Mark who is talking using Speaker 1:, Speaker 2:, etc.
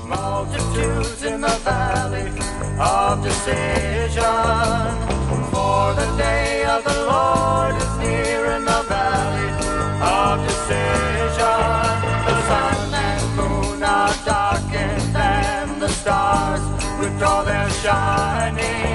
Speaker 1: multitudes in the valley of decision. For the day of the Lord is near in the valley of decision. The sun and moon are darkened and the stars withdraw their shining.